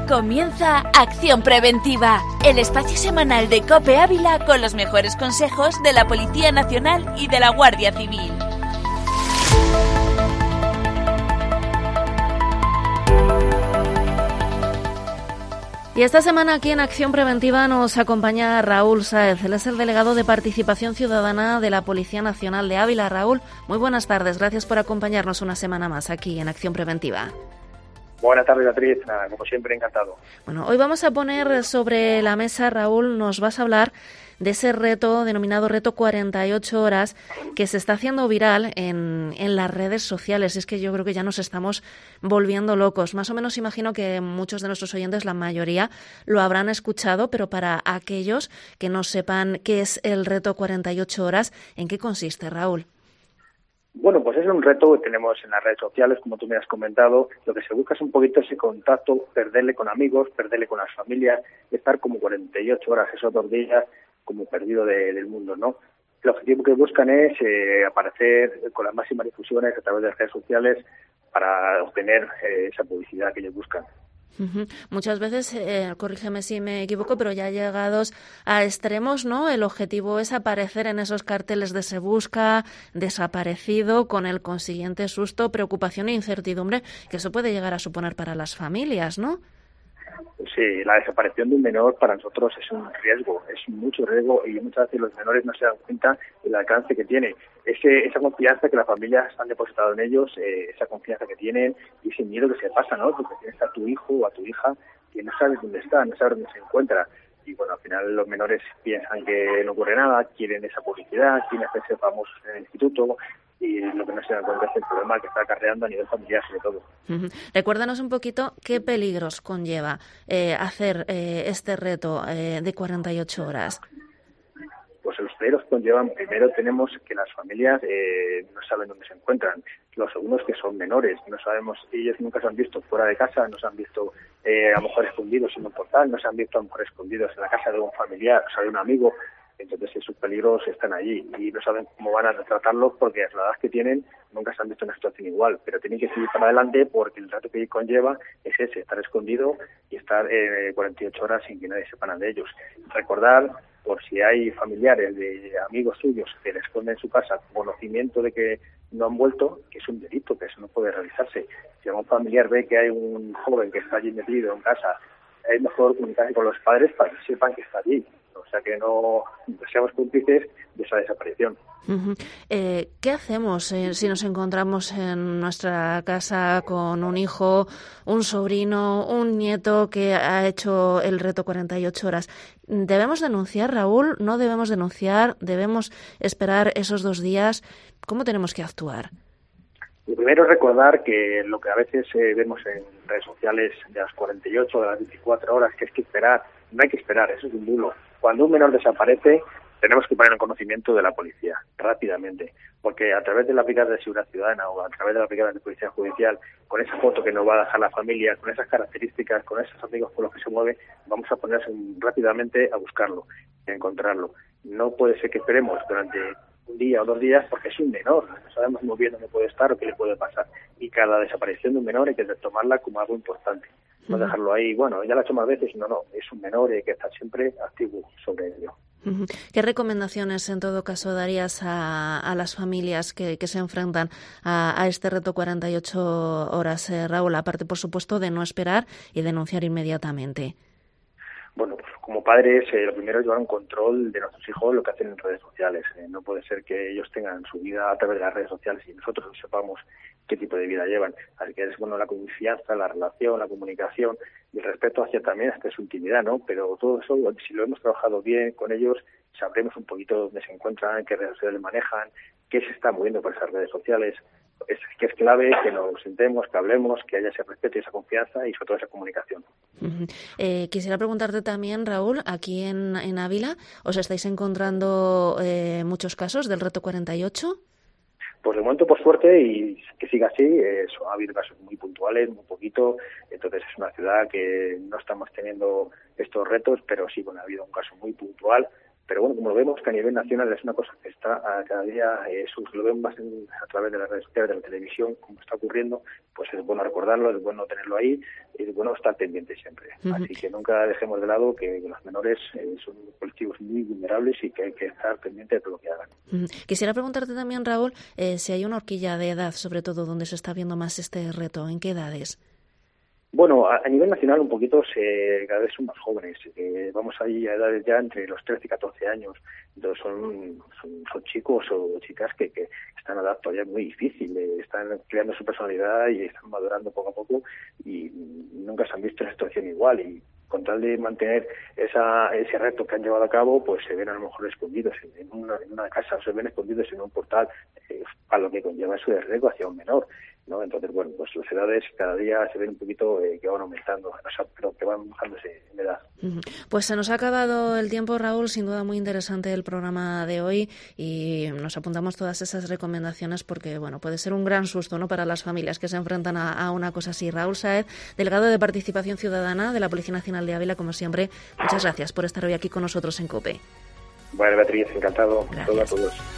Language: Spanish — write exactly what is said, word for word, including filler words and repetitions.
Comienza Acción Preventiva, el espacio semanal de COPE Ávila con los mejores consejos de la Policía Nacional y de la Guardia Civil. Y esta semana aquí en Acción Preventiva nos acompaña Raúl Sáez. Él es el delegado de Participación Ciudadana de la Policía Nacional de Ávila. Raúl, muy buenas tardes. Gracias por acompañarnos una semana más aquí en Acción Preventiva. Buenas tardes, Beatriz. Como siempre, encantado. Bueno, hoy vamos a poner sobre la mesa, Raúl, nos vas a hablar de ese reto denominado Reto cuarenta y ocho horas que se está haciendo viral en, en las redes sociales. Es que yo creo que ya nos estamos volviendo locos. Más o menos imagino que muchos de nuestros oyentes, la mayoría, lo habrán escuchado, pero para aquellos que no sepan qué es el Reto cuarenta y ocho horas, ¿en qué consiste, Raúl? Bueno, pues es un reto que tenemos en las redes sociales, como tú me has comentado. Lo que se busca es un poquito ese contacto, perderle con amigos, perderle con las familias, estar como cuarenta y ocho horas, esos dos días, como perdido de, del mundo, ¿no? El objetivo que buscan es eh, aparecer con las máximas difusiones a través de las redes sociales para obtener eh, esa publicidad que ellos buscan. Uh-huh. Muchas veces, eh, corrígeme si me equivoco, pero ya llegados a extremos, ¿no? El objetivo es aparecer en esos carteles de se busca, desaparecido, con el consiguiente susto, preocupación e incertidumbre que eso puede llegar a suponer para las familias, ¿no? Sí, la desaparición de un menor para nosotros es un riesgo, es mucho riesgo y muchas veces los menores no se dan cuenta del alcance que tiene. Ese, esa confianza que las familias han depositado en ellos, eh, esa confianza que tienen y ese miedo que se pasa, ¿no? Porque tienes a tu hijo o a tu hija que no sabes dónde está, no sabes dónde se encuentra. Y bueno, al final los menores piensan que no ocurre nada, quieren esa publicidad, quieren hacerse famosos en el instituto y lo que no se dan cuenta es el problema que está acarreando a nivel familiar sobre todo. Uh-huh. Recuérdanos un poquito qué peligros conlleva eh, hacer eh, este reto eh, de cuarenta y ocho horas. Pues los peligros conllevan, primero tenemos que las familias eh, no saben dónde se encuentran. Los segundos que son menores, no sabemos, ellos nunca se han visto fuera de casa, no se han visto eh, a lo mejor escondidos en un portal, no se han visto a lo mejor escondidos en la casa de un familiar, o sea, de un amigo. Entonces esos peligros están allí y no saben cómo van a retratarlos porque a la edad que tienen nunca se han visto en una situación igual, pero tienen que seguir para adelante porque el reto que conlleva es ese, estar escondido y estar eh, cuarenta y ocho horas sin que nadie sepa nada de ellos. Recordar, por si hay familiares de amigos suyos que le esconden en su casa conocimiento de que no han vuelto, que es un delito, que eso no puede realizarse. Si algún familiar ve que hay un joven que está allí metido en casa, es mejor comunicarse con los padres para que sepan que está allí. O sea, que no seamos cómplices de esa desaparición. Uh-huh. Eh, ¿Qué hacemos eh, si nos encontramos en nuestra casa con un hijo, un sobrino, un nieto que ha hecho el reto cuarenta y ocho horas? ¿Debemos denunciar, Raúl? ¿No debemos denunciar? ¿Debemos esperar esos dos días? ¿Cómo tenemos que actuar? Lo primero es recordar que lo que a veces eh, vemos en redes sociales de las cuarenta y ocho, de las veinticuatro horas, que es que esperar, no hay que esperar, eso es un bulo. Cuando un menor desaparece, tenemos que poner en conocimiento de la policía, rápidamente, porque a través de la Brigada de Seguridad Ciudadana o a través de la Brigada de Policía Judicial, con esa foto que nos va a dejar la familia, con esas características, con esos amigos con los que se mueve, vamos a ponerse rápidamente a buscarlo, a encontrarlo. No puede ser que esperemos durante un día o dos días porque es un menor, no sabemos muy bien dónde puede estar o qué le puede pasar. Y cada desaparición de un menor hay que tomarla como algo importante. No dejarlo ahí, bueno, ya lo he hecho más veces, no, no, es un menor y hay que estar siempre activo sobre ello. ¿Qué recomendaciones, en todo caso, darías a, a las familias que, que se enfrentan a, a este reto cuarenta y ocho horas, eh, Raúl? Aparte, por supuesto, de no esperar y denunciar inmediatamente. Bueno, pues como padres, eh, lo primero es llevar un control de nuestros hijos, lo que hacen en redes sociales. Eh, no puede ser que ellos tengan su vida a través de las redes sociales y nosotros no sepamos qué tipo de vida llevan. Así que es bueno la confianza, la relación, la comunicación y el respeto hacia también hasta su intimidad, ¿no? Pero todo eso, si lo hemos trabajado bien con ellos, sabremos un poquito dónde se encuentran, qué redes sociales manejan, qué se está moviendo por esas redes sociales. Es que es clave que nos sentemos, que hablemos, que haya ese respeto y esa confianza y sobre todo esa comunicación. Uh-huh. Eh, quisiera preguntarte también, Raúl, aquí en, en Ávila, ¿os estáis encontrando eh, muchos casos del reto cuarenta y ocho? Pues de momento, por suerte, y que siga así, eh, ha habido casos muy puntuales, muy poquito, entonces es una ciudad que no estamos teniendo estos retos, pero sí, bueno, ha habido un caso muy puntual, Pero bueno, como lo vemos que a nivel nacional es una cosa que está a cada día, eh, lo vemos más en, a través de las redes sociales, de la televisión, como está ocurriendo, pues es bueno recordarlo, es bueno tenerlo ahí, es bueno estar pendiente siempre. Uh-huh. Así que nunca dejemos de lado que los menores eh, son colectivos muy vulnerables y que hay que estar pendiente de todo lo que hagan. Uh-huh. Quisiera preguntarte también, Raúl, eh, si hay una horquilla de edad, sobre todo, donde se está viendo más este reto. ¿En qué edades? Bueno, a, a nivel nacional un poquito se, cada vez son más jóvenes. Eh, vamos ahí a edades ya entre los trece y catorce años. Entonces son, son, son chicos o chicas que, que están a edad todavía muy difícil. Eh, están creando su personalidad y están madurando poco a poco y nunca se han visto en una situación igual. Y con tal de mantener esa, ese reto que han llevado a cabo, pues se ven a lo mejor escondidos en una, en una casa o se ven escondidos en un portal, eh, a lo que conlleva eso de riesgo hacia un menor, ¿no? Entonces, bueno, pues las edades cada día se ven un poquito eh, que van aumentando, o sea, pero que van bajándose en edad. Pues se nos ha acabado el tiempo, Raúl. Sin duda muy interesante el programa de hoy y nos apuntamos todas esas recomendaciones porque, bueno, puede ser un gran susto, ¿no?, para las familias que se enfrentan a, a una cosa así. Raúl Sáez, delegado de Participación Ciudadana de la Policía Nacional de Ávila, como siempre, muchas gracias por estar hoy aquí con nosotros en COPE. Bueno, Beatriz, encantado. Gracias. A todos.